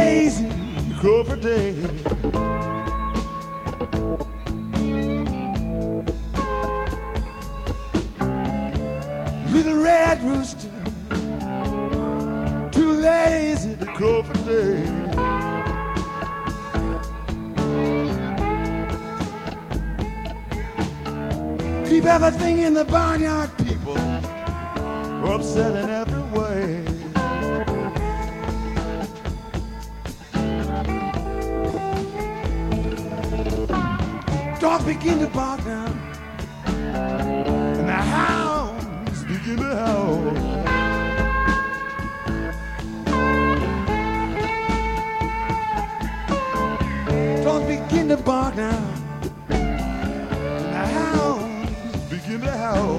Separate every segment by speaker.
Speaker 1: lazy Cobra Day. Little red rooster, too lazy to crow for day. Keep everything in the barnyard, people, upset in every way. Dogs begin to bark now, and the hounds begin to howl. Dogs begin to bark now, and the hounds begin to howl.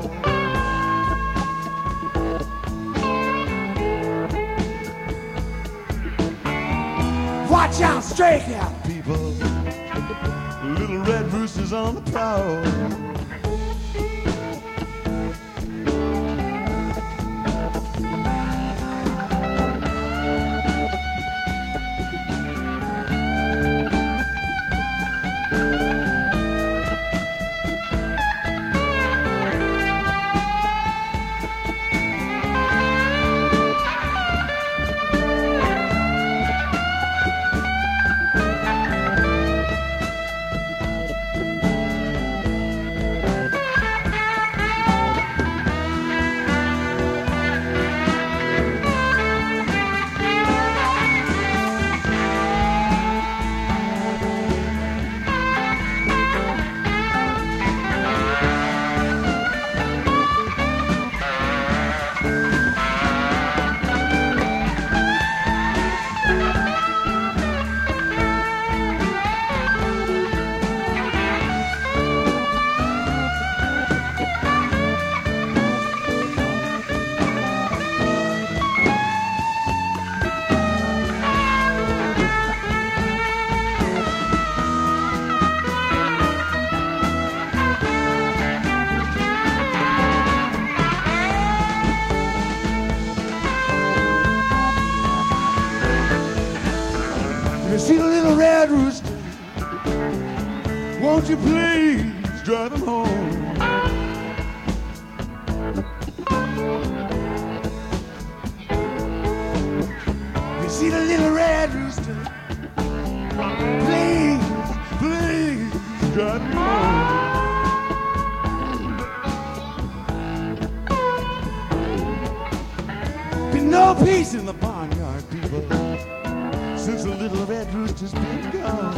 Speaker 1: Watch out, stray cat people. Little red roosters on the prowl. You see the little red rooster, won't you please drive him home? You see the little red rooster, please, please drive him home. Been no peace in the barnyard, people, since the little red rooster's been gone.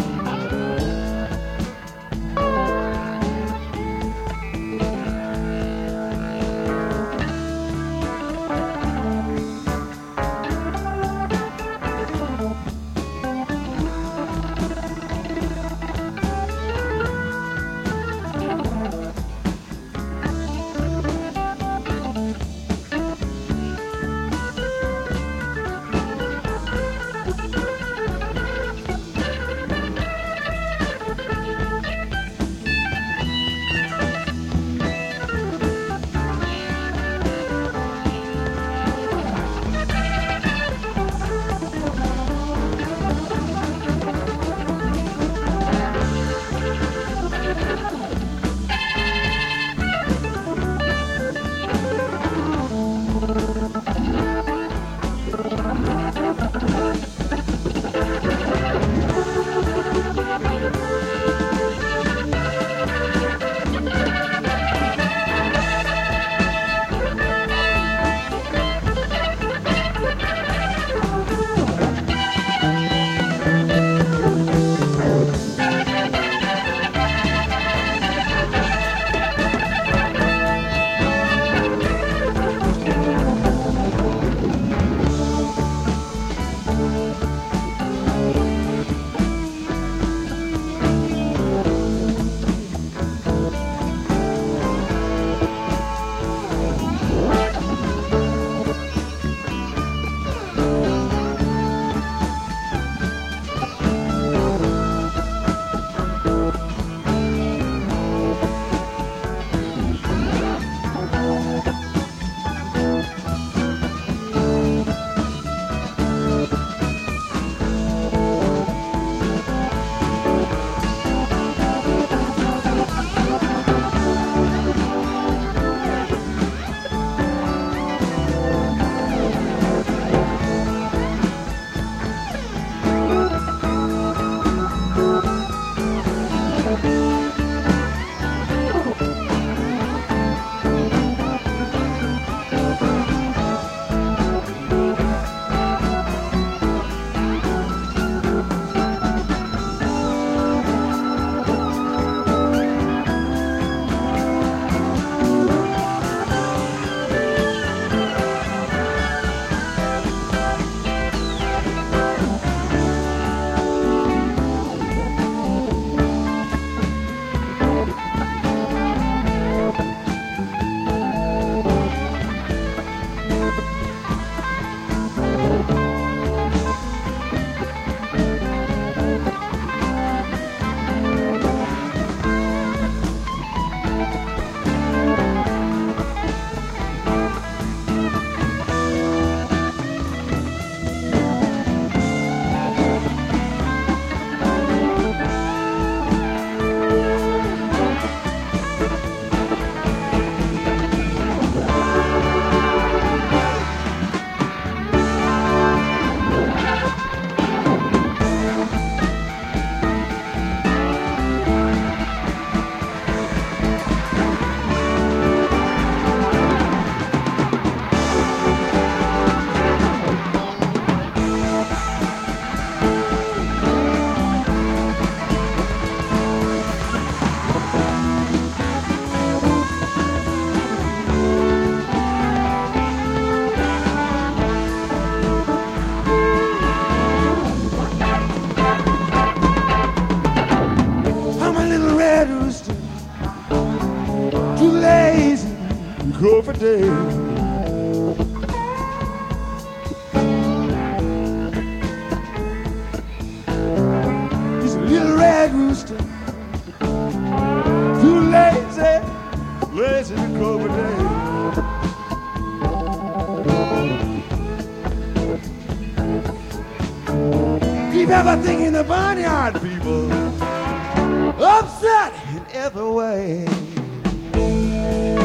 Speaker 1: crow for day. He's a little red rooster, too lazy, lazy to crow for day. Keep everything in the barnyard, people, upset in every way.